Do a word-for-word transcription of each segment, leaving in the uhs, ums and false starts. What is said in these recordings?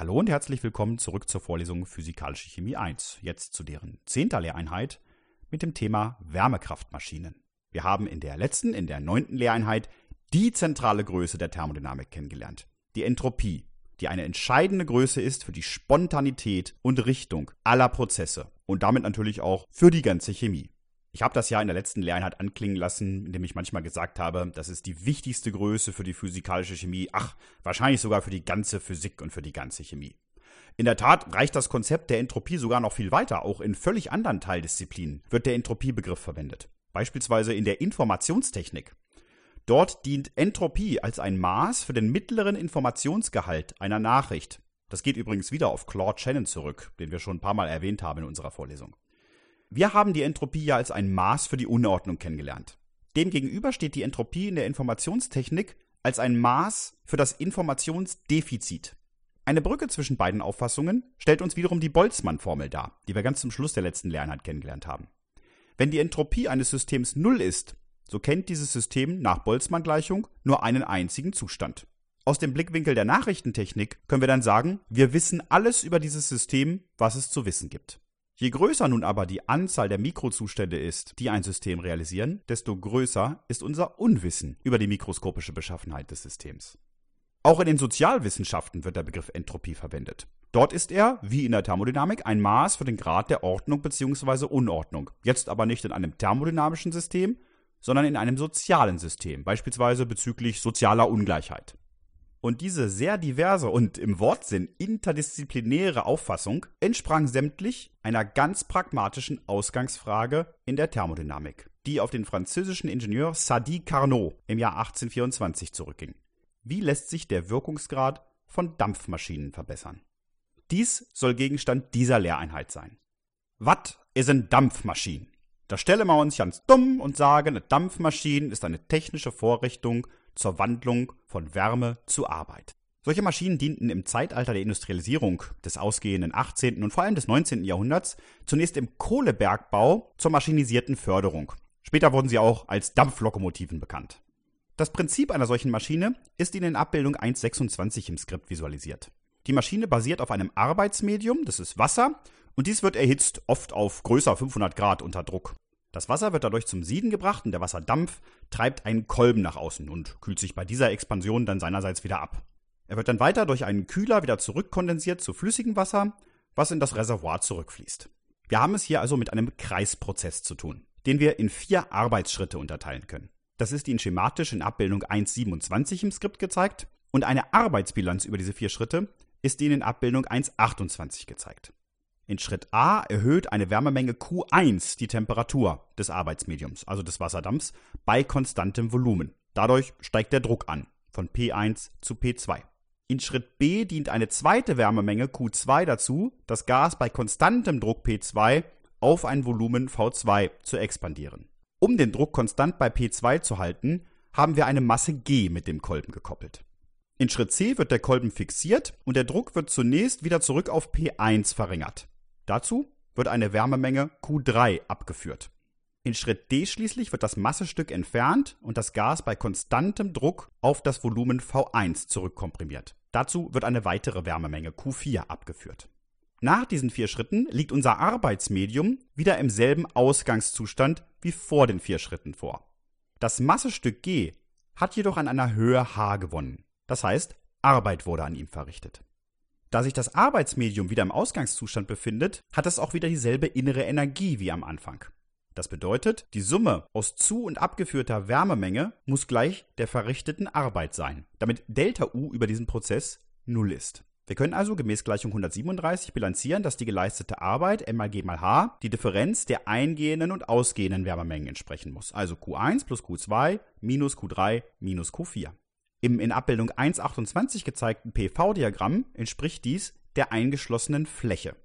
Hallo und herzlich willkommen zurück zur Vorlesung Physikalische Chemie eins, jetzt zu deren zehnter Lehreinheit mit dem Thema Wärmekraftmaschinen. Wir haben in der letzten, in der neunten Lehreinheit die zentrale Größe der Thermodynamik kennengelernt, die Entropie, die eine entscheidende Größe ist für die Spontanität und Richtung aller Prozesse und damit natürlich auch für die ganze Chemie. Ich habe das ja in der letzten Lehreinheit anklingen lassen, indem ich manchmal gesagt habe, das ist die wichtigste Größe für die physikalische Chemie, ach, wahrscheinlich sogar für die ganze Physik und für die ganze Chemie. In der Tat reicht das Konzept der Entropie sogar noch viel weiter. Auch in völlig anderen Teildisziplinen wird der Entropiebegriff verwendet. Beispielsweise in der Informationstechnik. Dort dient Entropie als ein Maß für den mittleren Informationsgehalt einer Nachricht. Das geht übrigens wieder auf Claude Shannon zurück, den wir schon ein paar Mal erwähnt haben in unserer Vorlesung. Wir haben die Entropie ja als ein Maß für die Unordnung kennengelernt. Demgegenüber steht die Entropie in der Informationstechnik als ein Maß für das Informationsdefizit. Eine Brücke zwischen beiden Auffassungen stellt uns wiederum die Boltzmann-Formel dar, die wir ganz zum Schluss der letzten Lehreinheit kennengelernt haben. Wenn die Entropie eines Systems null ist, so kennt dieses System nach Boltzmann-Gleichung nur einen einzigen Zustand. Aus dem Blickwinkel der Nachrichtentechnik können wir dann sagen, wir wissen alles über dieses System, was es zu wissen gibt. Je größer nun aber die Anzahl der Mikrozustände ist, die ein System realisieren, desto größer ist unser Unwissen über die mikroskopische Beschaffenheit des Systems. Auch in den Sozialwissenschaften wird der Begriff Entropie verwendet. Dort ist er, wie in der Thermodynamik, ein Maß für den Grad der Ordnung bzw. Unordnung. Jetzt aber nicht in einem thermodynamischen System, sondern in einem sozialen System, beispielsweise bezüglich sozialer Ungleichheit. Und diese sehr diverse und im Wortsinn interdisziplinäre Auffassung entsprang sämtlich einer ganz pragmatischen Ausgangsfrage in der Thermodynamik, die auf den französischen Ingenieur Sadi Carnot im Jahr achtzehnhundertvierundzwanzig zurückging. Wie lässt sich der Wirkungsgrad von Dampfmaschinen verbessern? Dies soll Gegenstand dieser Lehreinheit sein. Was ist eine Dampfmaschine? Da stellen wir uns ganz dumm und sagen, eine Dampfmaschine ist eine technische Vorrichtung zur Wandlung von Wärme zu Arbeit. Solche Maschinen dienten im Zeitalter der Industrialisierung des ausgehenden achtzehnten und vor allem des neunzehnten Jahrhunderts zunächst im Kohlebergbau zur maschinisierten Förderung. Später wurden sie auch als Dampflokomotiven bekannt. Das Prinzip einer solchen Maschine ist in Abbildung eins Punkt sechsundzwanzig im Skript visualisiert. Die Maschine basiert auf einem Arbeitsmedium, das ist Wasser, und dies wird erhitzt, oft auf größer fünfhundert Grad unter Druck. Das Wasser wird dadurch zum Sieden gebracht und der Wasserdampf treibt einen Kolben nach außen und kühlt sich bei dieser Expansion dann seinerseits wieder ab. Er wird dann weiter durch einen Kühler wieder zurückkondensiert zu flüssigem Wasser, was in das Reservoir zurückfließt. Wir haben es hier also mit einem Kreisprozess zu tun, den wir in vier Arbeitsschritte unterteilen können. Das ist Ihnen schematisch in Abbildung eins Punkt siebenundzwanzig im Skript gezeigt und eine Arbeitsbilanz über diese vier Schritte ist Ihnen in Abbildung eins Punkt achtundzwanzig gezeigt. In Schritt A erhöht eine Wärmemenge Q eins die Temperatur des Arbeitsmediums, also des Wasserdampfs, bei konstantem Volumen. Dadurch steigt der Druck an, von P eins zu P zwei. In Schritt B dient eine zweite Wärmemenge Q zwei dazu, das Gas bei konstantem Druck P zwei auf ein Volumen V zwei zu expandieren. Um den Druck konstant bei P zwei zu halten, haben wir eine Masse G mit dem Kolben gekoppelt. In Schritt C wird der Kolben fixiert und der Druck wird zunächst wieder zurück auf P eins verringert. Dazu wird eine Wärmemenge Q drei abgeführt. In Schritt D schließlich wird das Massestück entfernt und das Gas bei konstantem Druck auf das Volumen V eins zurückkomprimiert. Dazu wird eine weitere Wärmemenge Q vier abgeführt. Nach diesen vier Schritten liegt unser Arbeitsmedium wieder im selben Ausgangszustand wie vor den vier Schritten vor. Das Massestück G hat jedoch an einer Höhe H gewonnen. Das heißt, Arbeit wurde an ihm verrichtet. Da sich das Arbeitsmedium wieder im Ausgangszustand befindet, hat es auch wieder dieselbe innere Energie wie am Anfang. Das bedeutet, die Summe aus zu- und abgeführter Wärmemenge muss gleich der verrichteten Arbeit sein, damit Delta-U über diesen Prozess null ist. Wir können also gemäß Gleichung hundertsiebenunddreißig bilanzieren, dass die geleistete Arbeit M mal G mal H die Differenz der eingehenden und ausgehenden Wärmemengen entsprechen muss. Also Q eins plus Q zwei minus Q drei minus Q vier. Im in Abbildung eins Punkt achtundzwanzig gezeigten P V-Diagramm entspricht dies der eingeschlossenen Fläche.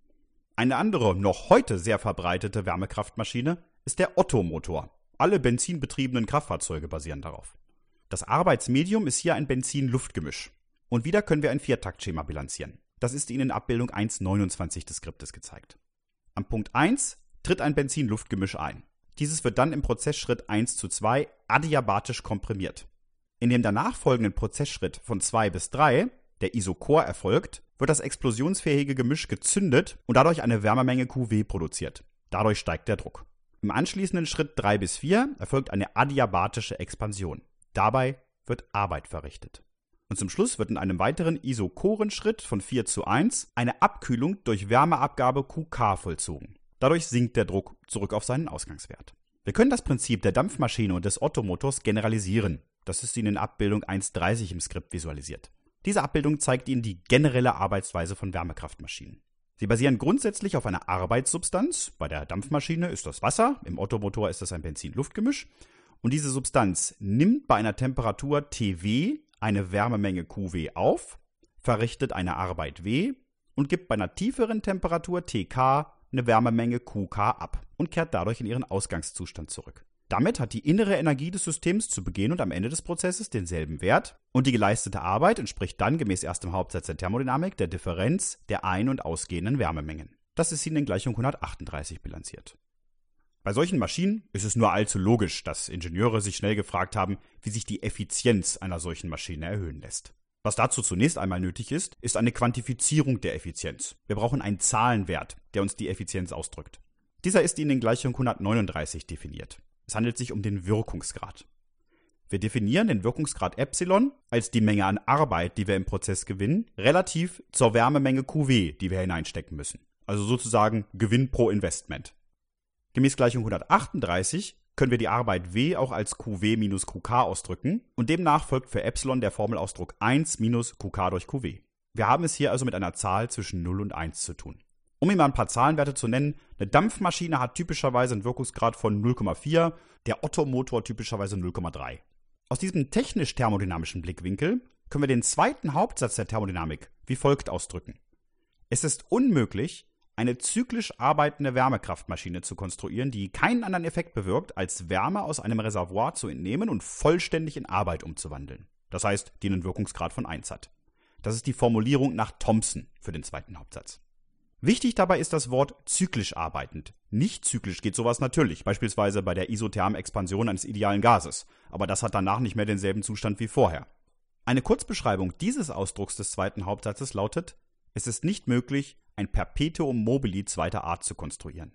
Eine andere, noch heute sehr verbreitete Wärmekraftmaschine ist der Otto-Motor. Alle benzinbetriebenen Kraftfahrzeuge basieren darauf. Das Arbeitsmedium ist hier ein Benzin-Luft-Gemisch. Und wieder können wir ein Viertaktschema bilanzieren. Das ist Ihnen in Abbildung eins Punkt neunundzwanzig des Skriptes gezeigt. Am Punkt eins tritt ein Benzin-Luft-Gemisch ein. Dieses wird dann im Prozessschritt eins zu zwei adiabatisch komprimiert. In dem danach folgenden Prozessschritt von zwei bis drei der Isochor erfolgt, wird das explosionsfähige Gemisch gezündet und dadurch eine Wärmemenge Q W produziert. Dadurch steigt der Druck. Im anschließenden Schritt drei bis vier erfolgt eine adiabatische Expansion. Dabei wird Arbeit verrichtet. Und zum Schluss wird in einem weiteren Isochorenschritt von vier zu eins eine Abkühlung durch Wärmeabgabe Q K vollzogen. Dadurch sinkt der Druck zurück auf seinen Ausgangswert. Wir können das Prinzip der Dampfmaschine und des Ottomotors generalisieren. Das ist Ihnen in Abbildung eins Punkt dreißig im Skript visualisiert. Diese Abbildung zeigt Ihnen die generelle Arbeitsweise von Wärmekraftmaschinen. Sie basieren grundsätzlich auf einer Arbeitssubstanz. Bei der Dampfmaschine ist das Wasser, im Ottomotor ist das ein Benzin-Luft-Gemisch. Und diese Substanz nimmt bei einer Temperatur T W eine Wärmemenge Q W auf, verrichtet eine Arbeit W und gibt bei einer tieferen Temperatur T K eine Wärmemenge Q K ab und kehrt dadurch in ihren Ausgangszustand zurück. Damit hat die innere Energie des Systems zu Beginn und am Ende des Prozesses denselben Wert und die geleistete Arbeit entspricht dann gemäß erstem Hauptsatz der Thermodynamik der Differenz der ein- und ausgehenden Wärmemengen. Das ist Ihnen in Gleichung hundertachtunddreißig bilanziert. Bei solchen Maschinen ist es nur allzu logisch, dass Ingenieure sich schnell gefragt haben, wie sich die Effizienz einer solchen Maschine erhöhen lässt. Was dazu zunächst einmal nötig ist, ist eine Quantifizierung der Effizienz. Wir brauchen einen Zahlenwert, der uns die Effizienz ausdrückt. Dieser ist Ihnen in Gleichung hundertneununddreißig definiert. Es handelt sich um den Wirkungsgrad. Wir definieren den Wirkungsgrad Epsilon als die Menge an Arbeit, die wir im Prozess gewinnen, relativ zur Wärmemenge Q W, die wir hineinstecken müssen. Also sozusagen Gewinn pro Investment. Gemäß Gleichung hundertachtunddreißig können wir die Arbeit W auch als Q W minus Q K ausdrücken und demnach folgt für Epsilon der Formelausdruck eins minus Q K durch Q W. Wir haben es hier also mit einer Zahl zwischen null und eins zu tun. Um Ihnen mal ein paar Zahlenwerte zu nennen, eine Dampfmaschine hat typischerweise einen Wirkungsgrad von null Komma vier, der Ottomotor typischerweise null Komma drei. Aus diesem technisch-thermodynamischen Blickwinkel können wir den zweiten Hauptsatz der Thermodynamik wie folgt ausdrücken. Es ist unmöglich, eine zyklisch arbeitende Wärmekraftmaschine zu konstruieren, die keinen anderen Effekt bewirkt, als Wärme aus einem Reservoir zu entnehmen und vollständig in Arbeit umzuwandeln. Das heißt, die einen Wirkungsgrad von eins hat. Das ist die Formulierung nach Thomson für den zweiten Hauptsatz. Wichtig dabei ist das Wort zyklisch arbeitend. Nicht zyklisch geht sowas natürlich, beispielsweise bei der isothermen Expansion eines idealen Gases. Aber das hat danach nicht mehr denselben Zustand wie vorher. Eine Kurzbeschreibung dieses Ausdrucks des zweiten Hauptsatzes lautet: Es ist nicht möglich, ein Perpetuum mobile zweiter Art zu konstruieren.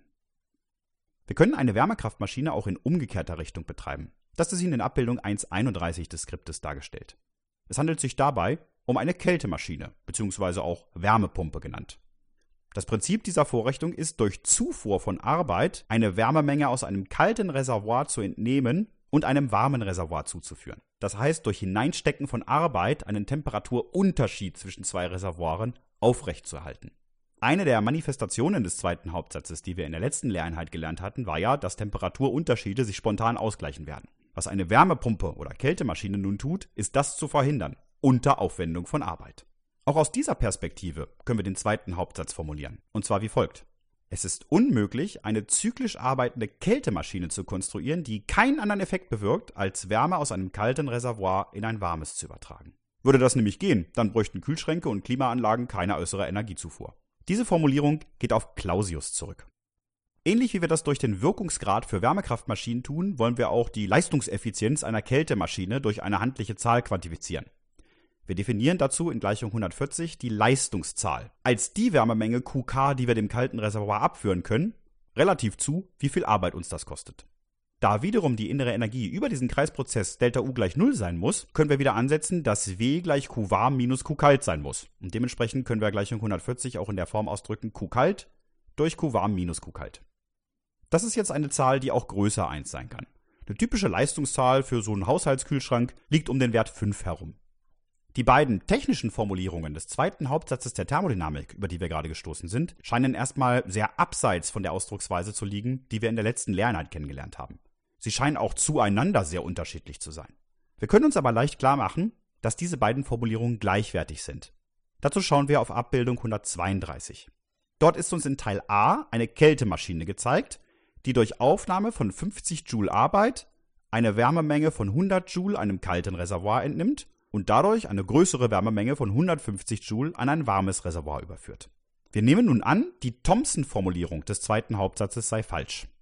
Wir können eine Wärmekraftmaschine auch in umgekehrter Richtung betreiben. Das ist Ihnen in Abbildung eins Punkt einunddreißig des Skriptes dargestellt. Es handelt sich dabei um eine Kältemaschine, beziehungsweise auch Wärmepumpe genannt. Das Prinzip dieser Vorrichtung ist, durch Zufuhr von Arbeit eine Wärmemenge aus einem kalten Reservoir zu entnehmen und einem warmen Reservoir zuzuführen. Das heißt, durch Hineinstecken von Arbeit einen Temperaturunterschied zwischen zwei Reservoiren aufrechtzuerhalten. Eine der Manifestationen des zweiten Hauptsatzes, die wir in der letzten Lehreinheit gelernt hatten, war ja, dass Temperaturunterschiede sich spontan ausgleichen werden. Was eine Wärmepumpe oder Kältemaschine nun tut, ist das zu verhindern, unter Aufwendung von Arbeit. Auch aus dieser Perspektive können wir den zweiten Hauptsatz formulieren, und zwar wie folgt. Es ist unmöglich, eine zyklisch arbeitende Kältemaschine zu konstruieren, die keinen anderen Effekt bewirkt, als Wärme aus einem kalten Reservoir in ein warmes zu übertragen. Würde das nämlich gehen, dann bräuchten Kühlschränke und Klimaanlagen keine äußere Energiezufuhr. Diese Formulierung geht auf Clausius zurück. Ähnlich wie wir das durch den Wirkungsgrad für Wärmekraftmaschinen tun, wollen wir auch die Leistungseffizienz einer Kältemaschine durch eine handliche Zahl quantifizieren. Wir definieren dazu in Gleichung hundertvierzig die Leistungszahl als die Wärmemenge Q K, die wir dem kalten Reservoir abführen können, relativ zu, wie viel Arbeit uns das kostet. Da wiederum die innere Energie über diesen Kreisprozess Delta-U gleich null sein muss, können wir wieder ansetzen, dass W gleich Q warm minus Q kalt sein muss. Und dementsprechend können wir Gleichung hundertvierzig auch in der Form ausdrücken Q kalt durch Q warm minus Q kalt. Das ist jetzt eine Zahl, die auch größer eins sein kann. Eine typische Leistungszahl für so einen Haushaltskühlschrank liegt um den Wert fünf herum. Die beiden technischen Formulierungen des zweiten Hauptsatzes der Thermodynamik, über die wir gerade gestoßen sind, scheinen erstmal sehr abseits von der Ausdrucksweise zu liegen, die wir in der letzten Lehreinheit kennengelernt haben. Sie scheinen auch zueinander sehr unterschiedlich zu sein. Wir können uns aber leicht klar machen, dass diese beiden Formulierungen gleichwertig sind. Dazu schauen wir auf Abbildung hundertzweiunddreißig. Dort ist uns in Teil A eine Kältemaschine gezeigt, die durch Aufnahme von fünfzig Joule Arbeit eine Wärmemenge von hundert Joule einem kalten Reservoir entnimmt und dadurch eine größere Wärmemenge von hundertfünfzig Joule an ein warmes Reservoir überführt. Wir nehmen nun an, die Thomson-Formulierung des zweiten Hauptsatzes sei falsch.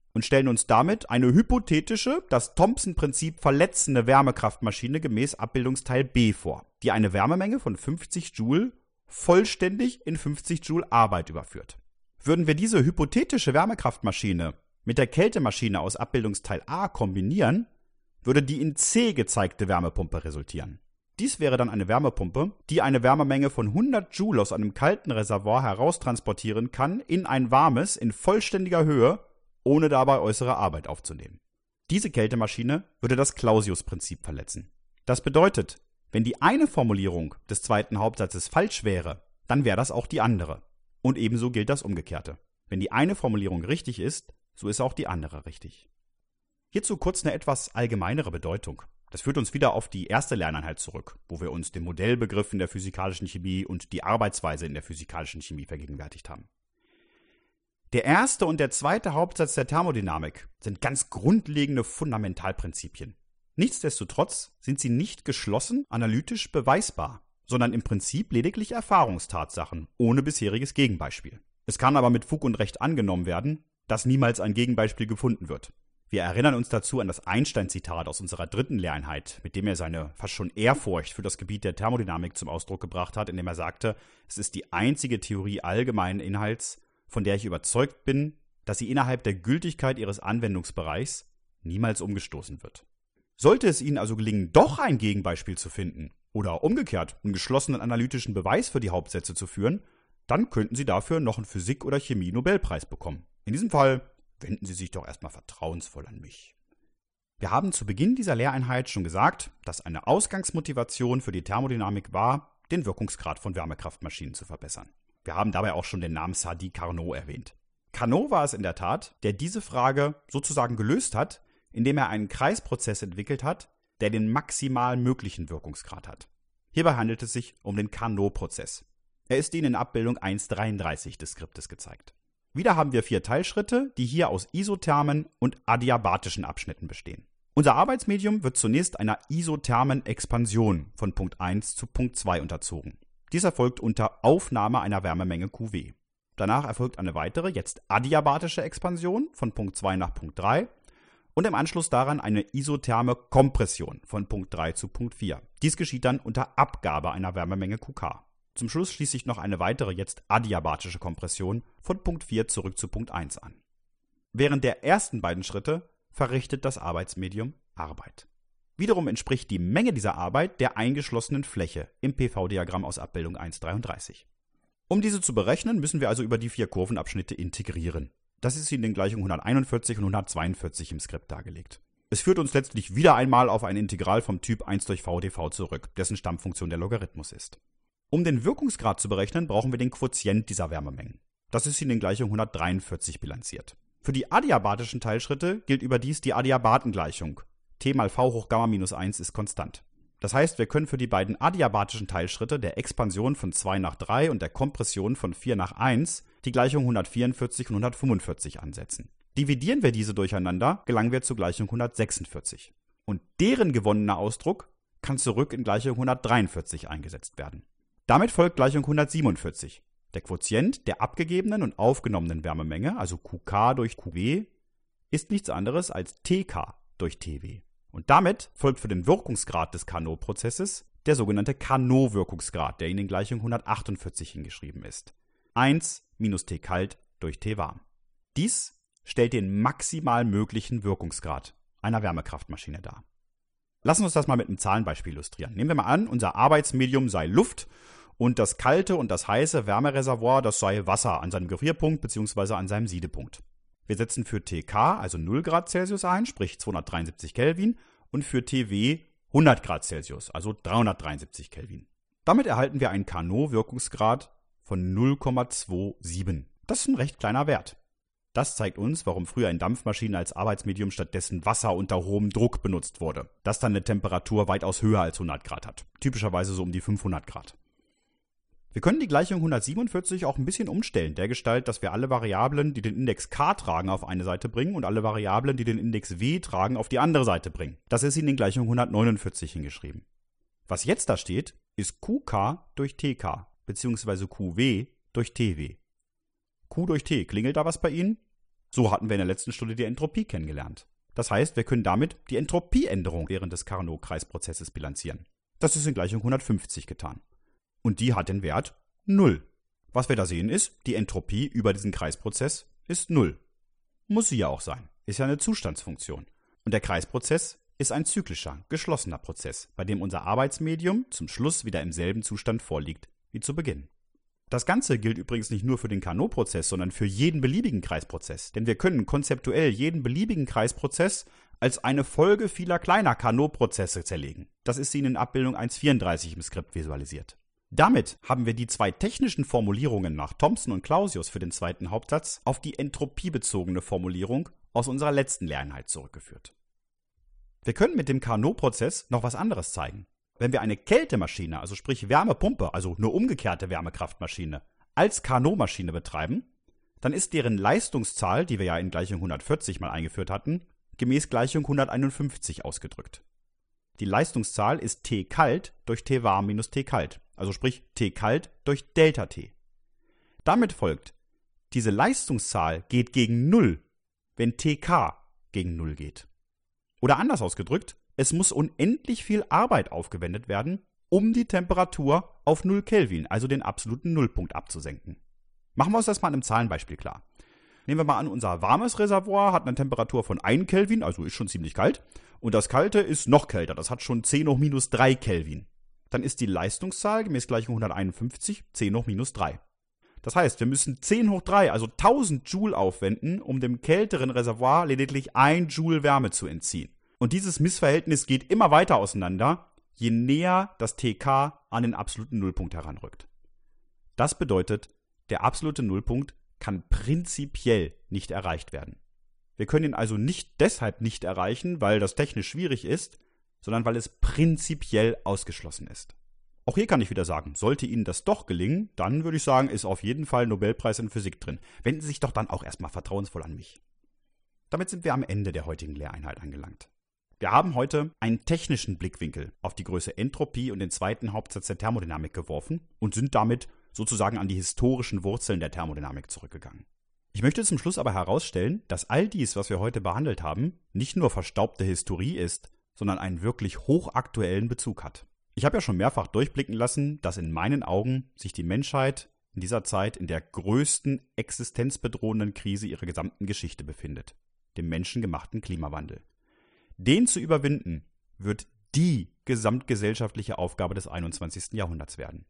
und stellen uns damit eine hypothetische, das Thomson-Prinzip verletzende Wärmekraftmaschine gemäß Abbildungsteil B vor, die eine Wärmemenge von fünfzig Joule vollständig in fünfzig Joule Arbeit überführt. Würden wir diese hypothetische Wärmekraftmaschine mit der Kältemaschine aus Abbildungsteil A kombinieren, würde die in C gezeigte Wärmepumpe resultieren. Dies wäre dann eine Wärmepumpe, die eine Wärmemenge von hundert Joule aus einem kalten Reservoir heraustransportieren kann in ein warmes in vollständiger Höhe, ohne dabei äußere Arbeit aufzunehmen. Diese Kältemaschine würde das Clausius-Prinzip verletzen. Das bedeutet, wenn die eine Formulierung des zweiten Hauptsatzes falsch wäre, dann wäre das auch die andere. Und ebenso gilt das Umgekehrte. Wenn die eine Formulierung richtig ist, so ist auch die andere richtig. Hierzu kurz eine etwas allgemeinere Bedeutung. Das führt uns wieder auf die erste Lerneinheit zurück, wo wir uns den Modellbegriff in der physikalischen Chemie und die Arbeitsweise in der physikalischen Chemie vergegenwärtigt haben. Der erste und der zweite Hauptsatz der Thermodynamik sind ganz grundlegende Fundamentalprinzipien. Nichtsdestotrotz sind sie nicht geschlossen analytisch beweisbar, sondern im Prinzip lediglich Erfahrungstatsachen ohne bisheriges Gegenbeispiel. Es kann aber mit Fug und Recht angenommen werden, dass niemals ein Gegenbeispiel gefunden wird. Wir erinnern uns dazu an das Einstein-Zitat aus unserer dritten Lehreinheit, mit dem er seine fast schon Ehrfurcht für das Gebiet der Thermodynamik zum Ausdruck gebracht hat, indem er sagte, es ist die einzige Theorie allgemeinen Inhalts, von der ich überzeugt bin, dass sie innerhalb der Gültigkeit ihres Anwendungsbereichs niemals umgestoßen wird. Sollte es Ihnen also gelingen, doch ein Gegenbeispiel zu finden oder umgekehrt einen geschlossenen analytischen Beweis für die Hauptsätze zu führen, dann könnten Sie dafür noch einen Physik- oder Chemie-Nobelpreis bekommen. In diesem Fall wenden Sie sich doch erstmal vertrauensvoll an mich. Wir haben zu Beginn dieser Lehreinheit schon gesagt, dass eine Ausgangsmotivation für die Thermodynamik war, den Wirkungsgrad von Wärmekraftmaschinen zu verbessern. Wir haben dabei auch schon den Namen Sadi Carnot erwähnt. Carnot war es in der Tat, der diese Frage sozusagen gelöst hat, indem er einen Kreisprozess entwickelt hat, der den maximal möglichen Wirkungsgrad hat. Hierbei handelt es sich um den Carnot-Prozess. Er ist Ihnen in Abbildung eins Punkt dreiunddreißig des Skriptes gezeigt. Wieder haben wir vier Teilschritte, die hier aus isothermen und adiabatischen Abschnitten bestehen. Unser Arbeitsmedium wird zunächst einer isothermen Expansion von Punkt eins zu Punkt zwei unterzogen. Dies erfolgt unter Aufnahme einer Wärmemenge Q W. Danach erfolgt eine weitere, jetzt adiabatische Expansion von Punkt zwei nach Punkt drei und im Anschluss daran eine isotherme Kompression von Punkt drei zu Punkt vier. Dies geschieht dann unter Abgabe einer Wärmemenge Q K. Zum Schluss schließt sich noch eine weitere, jetzt adiabatische Kompression von Punkt vier zurück zu Punkt eins an. Während der ersten beiden Schritte verrichtet das Arbeitsmedium Arbeit. Wiederum entspricht die Menge dieser Arbeit der eingeschlossenen Fläche im P V-Diagramm aus Abbildung eins Punkt dreiunddreißig. Um diese zu berechnen, müssen wir also über die vier Kurvenabschnitte integrieren. Das ist in den Gleichungen hunderteinundvierzig und hundertzweiundvierzig im Skript dargelegt. Es führt uns letztlich wieder einmal auf ein Integral vom Typ eins durch v dv zurück, dessen Stammfunktion der Logarithmus ist. Um den Wirkungsgrad zu berechnen, brauchen wir den Quotient dieser Wärmemengen. Das ist in den Gleichungen hundertdreiundvierzig bilanziert. Für die adiabatischen Teilschritte gilt überdies die Adiabatengleichung. T mal v hoch Gamma minus eins ist konstant. Das heißt, wir können für die beiden adiabatischen Teilschritte der Expansion von zwei nach drei und der Kompression von vier nach eins die Gleichung hundertvierundvierzig und hundertfünfundvierzig ansetzen. Dividieren wir diese durcheinander, gelangen wir zur Gleichung hundertsechsundvierzig. Und deren gewonnener Ausdruck kann zurück in Gleichung hundertdreiundvierzig eingesetzt werden. Damit folgt Gleichung hundertsiebenundvierzig. Der Quotient der abgegebenen und aufgenommenen Wärmemenge, also Q K durch Q W, ist nichts anderes als T K durch T W. Und damit folgt für den Wirkungsgrad des Carnot-Prozesses der sogenannte Carnot-Wirkungsgrad, der in den Gleichungen hundertachtundvierzig hingeschrieben ist. eins minus T kalt durch T warm. Dies stellt den maximal möglichen Wirkungsgrad einer Wärmekraftmaschine dar. Lassen wir uns das mal mit einem Zahlenbeispiel illustrieren. Nehmen wir mal an, unser Arbeitsmedium sei Luft und das kalte und das heiße Wärmereservoir, das sei Wasser an seinem Gefrierpunkt bzw. an seinem Siedepunkt. Wir setzen für T K, also null Grad Celsius ein, sprich zweihundertdreiundsiebzig Kelvin, und für T W hundert Grad Celsius, also dreihundertdreiundsiebzig Kelvin. Damit erhalten wir einen Carnot-Wirkungsgrad von null Komma siebenundzwanzig. Das ist ein recht kleiner Wert. Das zeigt uns, warum früher in Dampfmaschinen als Arbeitsmedium stattdessen Wasser unter hohem Druck benutzt wurde, das dann eine Temperatur weitaus höher als hundert Grad hat, typischerweise so um die fünfhundert Grad. Wir können die Gleichung hundertsiebenundvierzig auch ein bisschen umstellen, dergestalt, dass wir alle Variablen, die den Index k tragen, auf eine Seite bringen und alle Variablen, die den Index w tragen, auf die andere Seite bringen. Das ist in den Gleichungen hundertneunundvierzig hingeschrieben. Was jetzt da steht, ist Q K durch T K, beziehungsweise Q W durch T W. Q durch T, klingelt da was bei Ihnen? So hatten wir in der letzten Stunde die Entropie kennengelernt. Das heißt, wir können damit die Entropieänderung während des Carnot-Kreisprozesses bilanzieren. Das ist in Gleichung hundertfünfzig getan. Und die hat den Wert null. Was wir da sehen ist, die Entropie über diesen Kreisprozess ist null. Muss sie ja auch sein. Ist ja eine Zustandsfunktion. Und der Kreisprozess ist ein zyklischer, geschlossener Prozess, bei dem unser Arbeitsmedium zum Schluss wieder im selben Zustand vorliegt wie zu Beginn. Das Ganze gilt übrigens nicht nur für den Carnot-Prozess, sondern für jeden beliebigen Kreisprozess. Denn wir können konzeptuell jeden beliebigen Kreisprozess als eine Folge vieler kleiner Carnot-Prozesse zerlegen. Das ist Ihnen in Abbildung eins Punkt vierunddreißig im Skript visualisiert. Damit haben wir die zwei technischen Formulierungen nach Thomson und Clausius für den zweiten Hauptsatz auf die entropiebezogene Formulierung aus unserer letzten Lehreinheit zurückgeführt. Wir können mit dem Carnot-Prozess noch was anderes zeigen. Wenn wir eine Kältemaschine, also sprich Wärmepumpe, also eine umgekehrte Wärmekraftmaschine, als Carnot-Maschine betreiben, dann ist deren Leistungszahl, die wir ja in Gleichung hundertvierzig mal eingeführt hatten, gemäß Gleichung hunderteinundfünfzig ausgedrückt. Die Leistungszahl ist T kalt durch T warm minus T kalt, also sprich T kalt durch Delta T. Damit folgt, diese Leistungszahl geht gegen null, wenn T K gegen null geht. Oder anders ausgedrückt, es muss unendlich viel Arbeit aufgewendet werden, um die Temperatur auf null Kelvin, also den absoluten Nullpunkt, abzusenken. Machen wir uns das mal an einem Zahlenbeispiel klar. Nehmen wir mal an, unser warmes Reservoir hat eine Temperatur von ein Kelvin, also ist schon ziemlich kalt, und das kalte ist noch kälter, das hat schon zehn hoch minus drei Kelvin. Dann ist die Leistungszahl gemäß Gleichung hunderteinundfünfzig zehn hoch minus drei. Das heißt, wir müssen zehn hoch drei, also tausend Joule aufwenden, um dem kälteren Reservoir lediglich ein Joule Wärme zu entziehen. Und dieses Missverhältnis geht immer weiter auseinander, je näher das T K an den absoluten Nullpunkt heranrückt. Das bedeutet, der absolute Nullpunkt kann prinzipiell nicht erreicht werden. Wir können ihn also nicht deshalb nicht erreichen, weil das technisch schwierig ist, sondern weil es prinzipiell ausgeschlossen ist. Auch hier kann ich wieder sagen, sollte Ihnen das doch gelingen, dann würde ich sagen, ist auf jeden Fall ein Nobelpreis in Physik drin. Wenden Sie sich doch dann auch erstmal vertrauensvoll an mich. Damit sind wir am Ende der heutigen Lehreinheit angelangt. Wir haben heute einen technischen Blickwinkel auf die Größe Entropie und den zweiten Hauptsatz der Thermodynamik geworfen und sind damit sozusagen an die historischen Wurzeln der Thermodynamik zurückgegangen. Ich möchte zum Schluss aber herausstellen, dass all dies, was wir heute behandelt haben, nicht nur verstaubte Historie ist, sondern einen wirklich hochaktuellen Bezug hat. Ich habe ja schon mehrfach durchblicken lassen, dass in meinen Augen sich die Menschheit in dieser Zeit in der größten existenzbedrohenden Krise ihrer gesamten Geschichte befindet, dem menschengemachten Klimawandel. Den zu überwinden, wird die gesamtgesellschaftliche Aufgabe des einundzwanzigsten Jahrhunderts werden.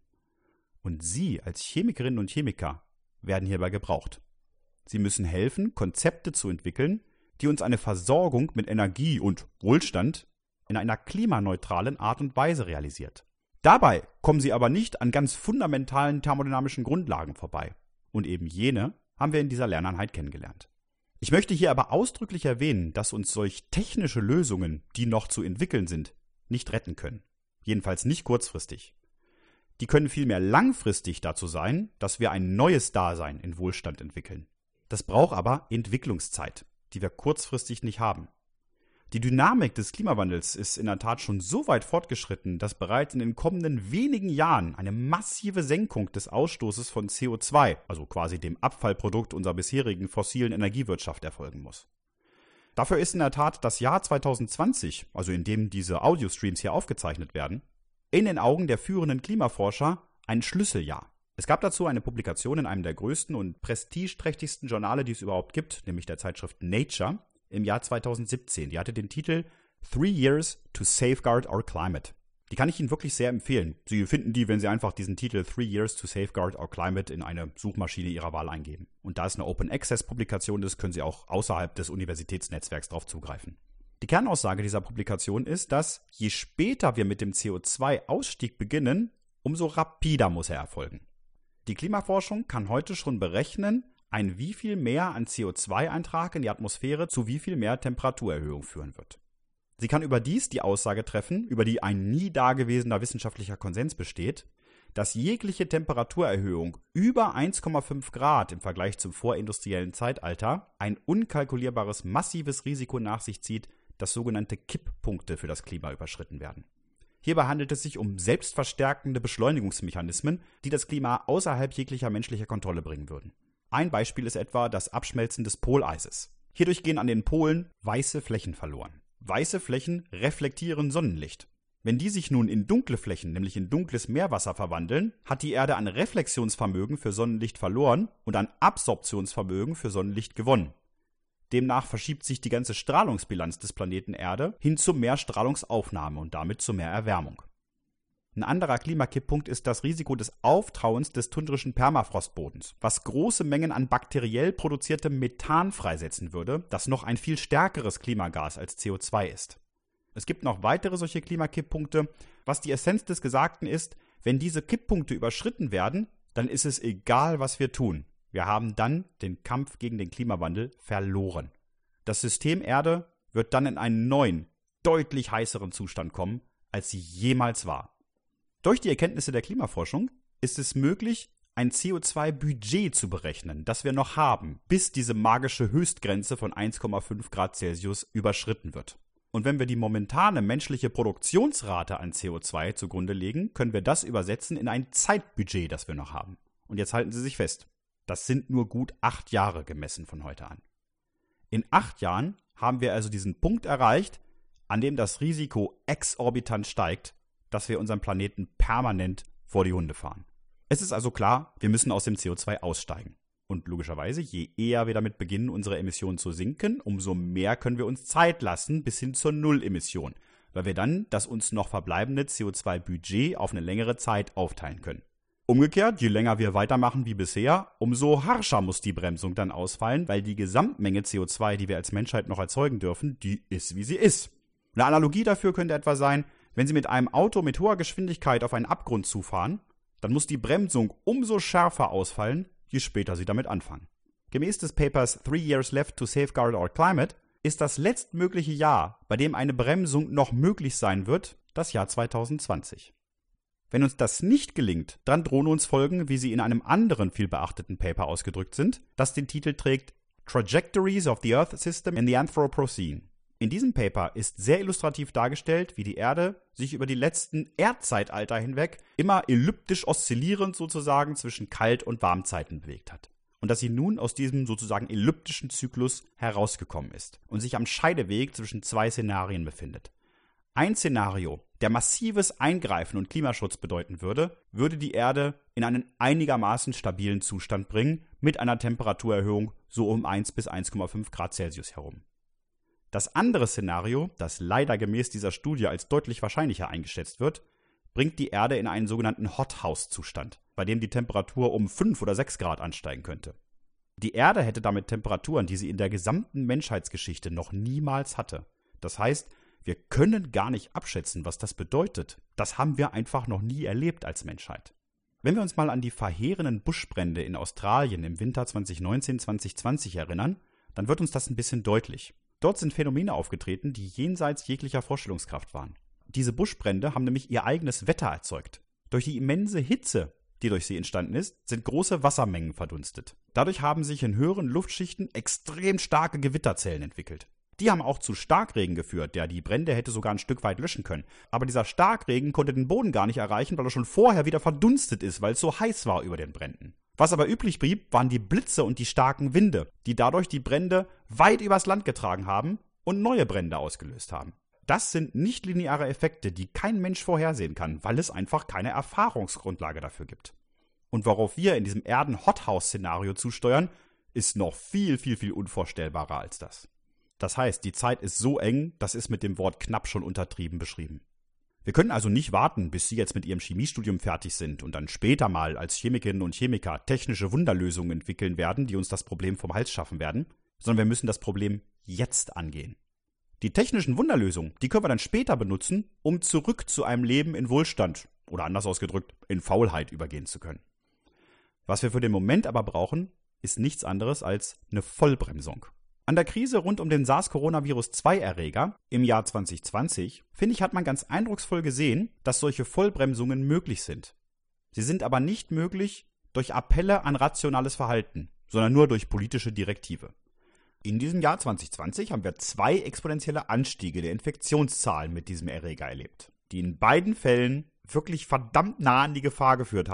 Und Sie als Chemikerinnen und Chemiker werden hierbei gebraucht. Sie müssen helfen, Konzepte zu entwickeln, die uns eine Versorgung mit Energie und Wohlstand in einer klimaneutralen Art und Weise realisiert. Dabei kommen Sie aber nicht an ganz fundamentalen thermodynamischen Grundlagen vorbei. Und eben jene haben wir in dieser Lerneinheit kennengelernt. Ich möchte hier aber ausdrücklich erwähnen, dass uns solch technische Lösungen, die noch zu entwickeln sind, nicht retten können. Jedenfalls nicht kurzfristig. Die können vielmehr langfristig dazu sein, dass wir ein neues Dasein in Wohlstand entwickeln. Das braucht aber Entwicklungszeit, die wir kurzfristig nicht haben. Die Dynamik des Klimawandels ist in der Tat schon so weit fortgeschritten, dass bereits in den kommenden wenigen Jahren eine massive Senkung des Ausstoßes von C O zwei, also quasi dem Abfallprodukt unserer bisherigen fossilen Energiewirtschaft, erfolgen muss. Dafür ist in der Tat das Jahr zweitausendzwanzig, also in dem diese Audiostreams hier aufgezeichnet werden, in den Augen der führenden Klimaforscher ein Schlüsseljahr. Es gab dazu eine Publikation in einem der größten und prestigeträchtigsten Journale, die es überhaupt gibt, nämlich der Zeitschrift Nature, im Jahr zweitausendsiebzehn. Die hatte den Titel Three Years to Safeguard Our Climate. Die kann ich Ihnen wirklich sehr empfehlen. Sie finden die, wenn Sie einfach diesen Titel Three Years to Safeguard Our Climate in eine Suchmaschine Ihrer Wahl eingeben. Und da es eine Open-Access-Publikation ist, können Sie auch außerhalb des Universitätsnetzwerks darauf zugreifen. Die Kernaussage dieser Publikation ist, dass je später wir mit dem C O zwei Ausstieg beginnen, umso rapider muss er erfolgen. Die Klimaforschung kann heute schon berechnen, ein wie viel mehr an C O zwei Eintrag in die Atmosphäre zu wie viel mehr Temperaturerhöhung führen wird. Sie kann überdies die Aussage treffen, über die ein nie dagewesener wissenschaftlicher Konsens besteht, dass jegliche Temperaturerhöhung über eins Komma fünf Grad im Vergleich zum vorindustriellen Zeitalter ein unkalkulierbares massives Risiko nach sich zieht, dass sogenannte Kipppunkte für das Klima überschritten werden. Hierbei handelt es sich um selbstverstärkende Beschleunigungsmechanismen, die das Klima außerhalb jeglicher menschlicher Kontrolle bringen würden. Ein Beispiel ist etwa das Abschmelzen des Poleises. Hierdurch gehen an den Polen weiße Flächen verloren. Weiße Flächen reflektieren Sonnenlicht. Wenn die sich nun in dunkle Flächen, nämlich in dunkles Meerwasser verwandeln, hat die Erde an Reflexionsvermögen für Sonnenlicht verloren und an Absorptionsvermögen für Sonnenlicht gewonnen. Demnach verschiebt sich die ganze Strahlungsbilanz des Planeten Erde hin zu mehr Strahlungsaufnahme und damit zu mehr Erwärmung. Ein anderer Klimakipppunkt ist das Risiko des Auftauens des tundrischen Permafrostbodens, was große Mengen an bakteriell produziertem Methan freisetzen würde, das noch ein viel stärkeres Klimagas als C O zwei ist. Es gibt noch weitere solche Klimakipppunkte. Was die Essenz des Gesagten ist, wenn diese Kipppunkte überschritten werden, dann ist es egal, was wir tun. Wir haben dann den Kampf gegen den Klimawandel verloren. Das System Erde wird dann in einen neuen, deutlich heißeren Zustand kommen, als sie jemals war. Durch die Erkenntnisse der Klimaforschung ist es möglich, ein C O zwei Budget zu berechnen, das wir noch haben, bis diese magische Höchstgrenze von eins Komma fünf Grad Celsius überschritten wird. Und wenn wir die momentane menschliche Produktionsrate an C O zwei zugrunde legen, können wir das übersetzen in ein Zeitbudget, das wir noch haben. Und jetzt halten Sie sich fest, das sind nur gut acht Jahre gemessen von heute an. In acht Jahren haben wir also diesen Punkt erreicht, an dem das Risiko exorbitant steigt, dass wir unseren Planeten permanent vor die Hunde fahren. Es ist also klar, wir müssen aus dem C O zwei aussteigen. Und logischerweise, je eher wir damit beginnen, unsere Emissionen zu sinken, umso mehr können wir uns Zeit lassen bis hin zur Nullemission, weil wir dann das uns noch verbleibende C O zwei Budget auf eine längere Zeit aufteilen können. Umgekehrt, je länger wir weitermachen wie bisher, umso harscher muss die Bremsung dann ausfallen, weil die Gesamtmenge C O zwei, die wir als Menschheit noch erzeugen dürfen, die ist, wie sie ist. Eine Analogie dafür könnte etwa sein, wenn Sie mit einem Auto mit hoher Geschwindigkeit auf einen Abgrund zufahren, dann muss die Bremsung umso schärfer ausfallen, je später Sie damit anfangen. Gemäß des Papers Three Years Left to Safeguard Our Climate ist das letztmögliche Jahr, bei dem eine Bremsung noch möglich sein wird, das Jahr zwanzig zwanzig. Wenn uns das nicht gelingt, dann drohen uns Folgen, wie sie in einem anderen viel beachteten Paper ausgedrückt sind, das den Titel trägt Trajectories of the Earth System in the Anthropocene. In diesem Paper ist sehr illustrativ dargestellt, wie die Erde sich über die letzten Erdzeitalter hinweg immer elliptisch oszillierend sozusagen zwischen Kalt- und Warmzeiten bewegt hat. Und dass sie nun aus diesem sozusagen elliptischen Zyklus herausgekommen ist und sich am Scheideweg zwischen zwei Szenarien befindet. Ein Szenario, der massives Eingreifen und Klimaschutz bedeuten würde, würde die Erde in einen einigermaßen stabilen Zustand bringen, mit einer Temperaturerhöhung so um eins bis eins Komma fünf Grad Celsius herum. Das andere Szenario, das leider gemäß dieser Studie als deutlich wahrscheinlicher eingeschätzt wird, bringt die Erde in einen sogenannten Hothouse-Zustand, bei dem die Temperatur um fünf oder sechs Grad ansteigen könnte. Die Erde hätte damit Temperaturen, die sie in der gesamten Menschheitsgeschichte noch niemals hatte. Das heißt, wir können gar nicht abschätzen, was das bedeutet. Das haben wir einfach noch nie erlebt als Menschheit. Wenn wir uns mal an die verheerenden Buschbrände in Australien im Winter zwanzig neunzehn zwanzig zwanzig erinnern, dann wird uns das ein bisschen deutlich. Dort sind Phänomene aufgetreten, die jenseits jeglicher Vorstellungskraft waren. Diese Buschbrände haben nämlich ihr eigenes Wetter erzeugt. Durch die immense Hitze, die durch sie entstanden ist, sind große Wassermengen verdunstet. Dadurch haben sich in höheren Luftschichten extrem starke Gewitterzellen entwickelt. Die haben auch zu Starkregen geführt, der die Brände hätte sogar ein Stück weit löschen können. Aber dieser Starkregen konnte den Boden gar nicht erreichen, weil er schon vorher wieder verdunstet ist, weil es so heiß war über den Bränden. Was aber übrig blieb, waren die Blitze und die starken Winde, die dadurch die Brände weit übers Land getragen haben und neue Brände ausgelöst haben. Das sind nichtlineare Effekte, die kein Mensch vorhersehen kann, weil es einfach keine Erfahrungsgrundlage dafür gibt. Und worauf wir in diesem Erden-Hothouse-Szenario zusteuern, ist noch viel, viel, viel unvorstellbarer als das. Das heißt, die Zeit ist so eng, das ist mit dem Wort knapp schon untertrieben beschrieben. Wir können also nicht warten, bis Sie jetzt mit Ihrem Chemiestudium fertig sind und dann später mal als Chemikerinnen und Chemiker technische Wunderlösungen entwickeln werden, die uns das Problem vom Hals schaffen werden, sondern wir müssen das Problem jetzt angehen. Die technischen Wunderlösungen, die können wir dann später benutzen, um zurück zu einem Leben in Wohlstand oder anders ausgedrückt in Faulheit übergehen zu können. Was wir für den Moment aber brauchen, ist nichts anderes als eine Vollbremsung. An der Krise rund um den SARS-Coronavirus zwei Erreger im Jahr zwanzig zwanzig, finde ich, hat man ganz eindrucksvoll gesehen, dass solche Vollbremsungen möglich sind. Sie sind aber nicht möglich durch Appelle an rationales Verhalten, sondern nur durch politische Direktive. In diesem Jahr zwanzig zwanzig haben wir zwei exponentielle Anstiege der Infektionszahlen mit diesem Erreger erlebt, die in beiden Fällen wirklich verdammt nah an die Gefahr geführt haben,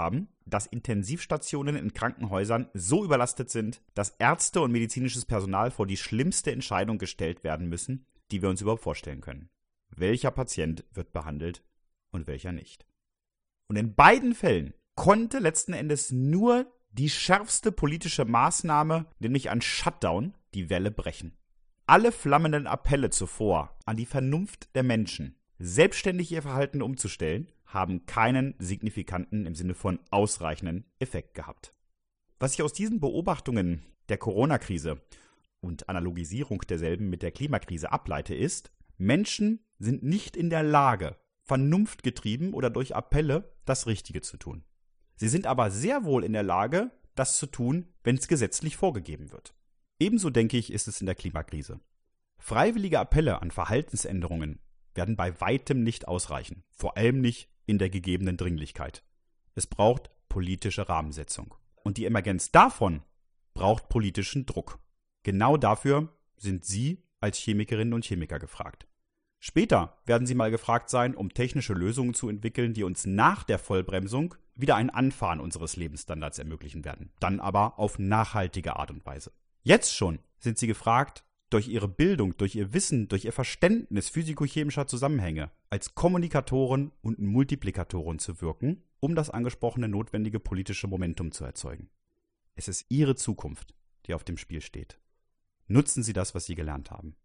dass Intensivstationen in Krankenhäusern so überlastet sind, dass Ärzte und medizinisches Personal vor die schlimmste Entscheidung gestellt werden müssen, die wir uns überhaupt vorstellen können. Welcher Patient wird behandelt und welcher nicht? Und in beiden Fällen konnte letzten Endes nur die schärfste politische Maßnahme, nämlich ein Shutdown, die Welle brechen. Alle flammenden Appelle zuvor an die Vernunft der Menschen, selbstständig ihr Verhalten umzustellen, haben keinen signifikanten, im Sinne von ausreichenden Effekt gehabt. Was ich aus diesen Beobachtungen der Corona-Krise und Analogisierung derselben mit der Klimakrise ableite, ist, Menschen sind nicht in der Lage, vernunftgetrieben oder durch Appelle das Richtige zu tun. Sie sind aber sehr wohl in der Lage, das zu tun, wenn es gesetzlich vorgegeben wird. Ebenso denke ich, ist es in der Klimakrise. Freiwillige Appelle an Verhaltensänderungen werden bei weitem nicht ausreichen, vor allem nicht in der gegebenen Dringlichkeit. Es braucht politische Rahmensetzung. Und die Emergenz davon braucht politischen Druck. Genau dafür sind Sie als Chemikerinnen und Chemiker gefragt. Später werden Sie mal gefragt sein, um technische Lösungen zu entwickeln, die uns nach der Vollbremsung wieder ein Anfahren unseres Lebensstandards ermöglichen werden. Dann aber auf nachhaltige Art und Weise. Jetzt schon sind Sie gefragt, durch Ihre Bildung, durch Ihr Wissen, durch Ihr Verständnis physikochemischer Zusammenhänge als Kommunikatoren und Multiplikatoren zu wirken, um das angesprochene notwendige politische Momentum zu erzeugen. Es ist Ihre Zukunft, die auf dem Spiel steht. Nutzen Sie das, was Sie gelernt haben.